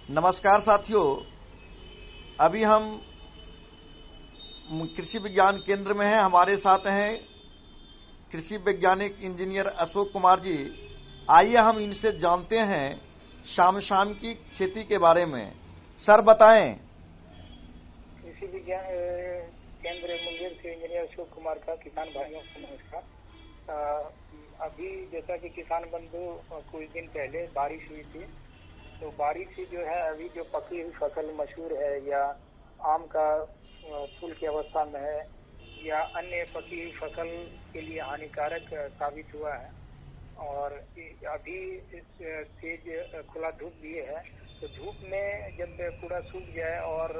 नमस्कार साथियों, अभी हम कृषि विज्ञान केंद्र में हैं। हमारे साथ हैं कृषि वैज्ञानिक इंजीनियर अशोक कुमार जी। आइए हम इनसे जानते हैं शाम की खेती के बारे में। सर बताएं। कृषि विज्ञान केंद्र मुंगेर से इंजीनियर अशोक कुमार का किसान भाइयों को नमस्कार। अभी जैसा कि किसान बंधु कुछ दिन पहले बारिश हुई थी, तो बारिश से जो है अभी जो पकी हुई फसल मशहूर है या आम का फूल की अवस्था में है या अन्य पकी हुई फसल के लिए हानिकारक साबित हुआ है। और अभी तेज खुला धूप भी है, तो धूप में जब पूरा सूख जाए और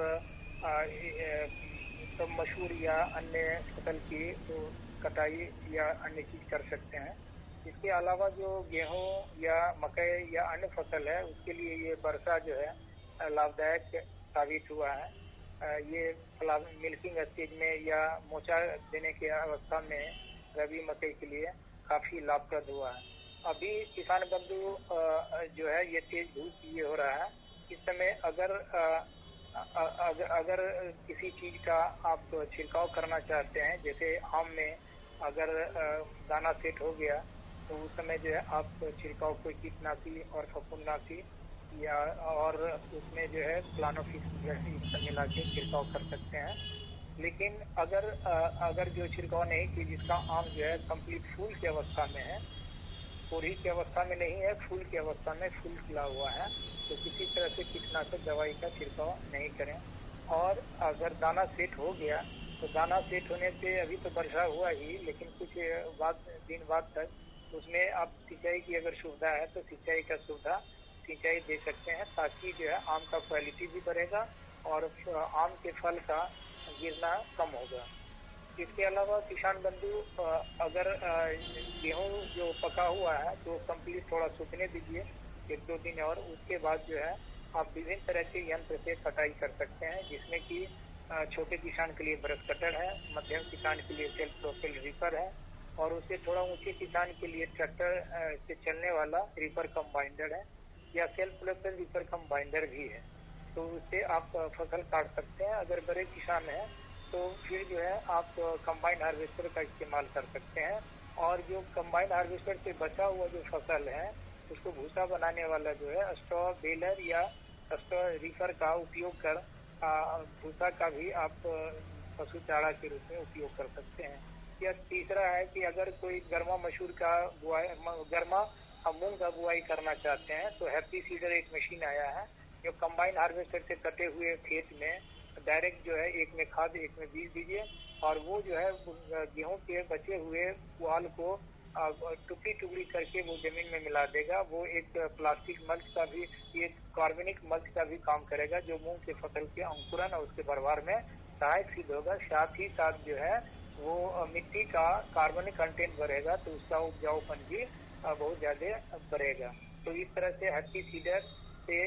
तब मशहूर या अन्य फसल की कटाई या अन्य चीज कर सकते हैं। इसके अलावा जो गेहूं या मकई या अन्य फसल है, उसके लिए ये वर्षा जो है लाभदायक साबित हुआ है। ये मिल्किंग स्टेज में या मोचा देने की अवस्था में रबी मकई के लिए काफी लाभप्रद हुआ है। अभी किसान बंधु जो है ये तेज धूप ये हो रहा है, इस समय अगर किसी चीज का आप छिड़काव करना चाहते हैं, जैसे आम में अगर दाना सेट हो गया तो उस समय जो है आप छिड़काव कोई कीटनाशी और फफूंदनाशी या और उसमें जो है प्लानोफिक्स मिला के छिड़काव कर सकते हैं। लेकिन अगर जो छिड़काव नहीं की, जिसका आम जो है कंप्लीट फूल की अवस्था में है, पूरी की अवस्था में नहीं है, फूल की अवस्था में फूल खिला हुआ है, तो किसी तरह से कीटनाशक दवाई का छिड़काव नहीं करें। और अगर दाना सेट हो गया तो दाना सेट होने से अभी तो वर्षा हुआ ही, लेकिन कुछ दिन बाद तक उसमें आप सिंचाई की अगर सुविधा है तो सिंचाई दे सकते हैं, ताकि जो है आम का क्वालिटी भी बढ़ेगा और आम के फल का गिरना कम होगा। इसके अलावा किसान बंधु अगर गेहूं जो पका हुआ है तो कंप्लीट थोड़ा सूखने दीजिए 1-2 दिन, और उसके बाद जो है आप विभिन्न तरह के यंत्र से कटाई कर सकते हैं, जिसमें कि छोटे किसान के लिए ब्रश कटर है, मध्यम किसान के लिए सेल्फ प्रोपेल रीपर है, और उससे थोड़ा ऊंचे किसान के लिए ट्रैक्टर से चलने वाला रीपर कम बाइंडर है या self propel reaper cum binder भी है। तो उससे आप फसल काट सकते हैं। अगर बड़े किसान हैं तो फिर जो है आप कंबाइन हार्वेस्टर का इस्तेमाल कर सकते हैं, और जो कंबाइन हार्वेस्टर से बचा हुआ जो फसल है उसको भूसा बनाने वाला जो है स्ट्रॉ बेलर या स्ट्रॉ रीफर का उपयोग कर भूसा का भी आप पशु चारा के रूप में उपयोग कर सकते हैं। या तीसरा है कि अगर कोई गर्मा मसूर का गर्मा मूंग का बुआई करना चाहते हैं तो हैप्पी सीडर एक मशीन आया है, जो कंबाइन हार्वेस्टर से कटे हुए खेत में डायरेक्ट जो है एक में खाद एक में बीज दीजिए, और वो जो है गेहूं के बचे हुए पुआल को टुकड़ी करके वो जमीन में मिला देगा। वो एक प्लास्टिक मल्च का भी, एक कार्बनिक मल्च का भी काम करेगा, जो मूंग के फसल के अंकुरन और उसके भरवार में सहायक सिद्ध होगा। साथ ही साथ जो है वो मिट्टी का कार्बनिक कंटेंट बढ़ेगा, तो उसका उपजाऊपन भी बहुत ज्यादा बढ़ेगा। तो इस तरह से हैप्पी सीडर से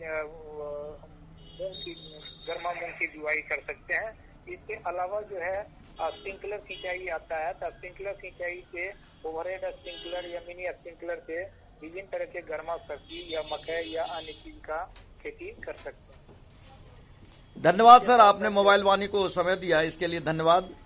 गर्मा मूंग की बुआई कर सकते हैं। इसके अलावा जो है स्प्रिंकलर सिंचाई आता है, तो स्प्रिंकलर सिंचाई से ओवरहेड स्प्रिंकलर या मिनी स्प्रिंकलर से विभिन्न तरह के गर्मा सब्जी या मकई या अन्य चीज का खेती कर सकते हैं। धन्यवाद सर, आपने मोबाइल वाणी को समय दिया, इसके लिए धन्यवाद।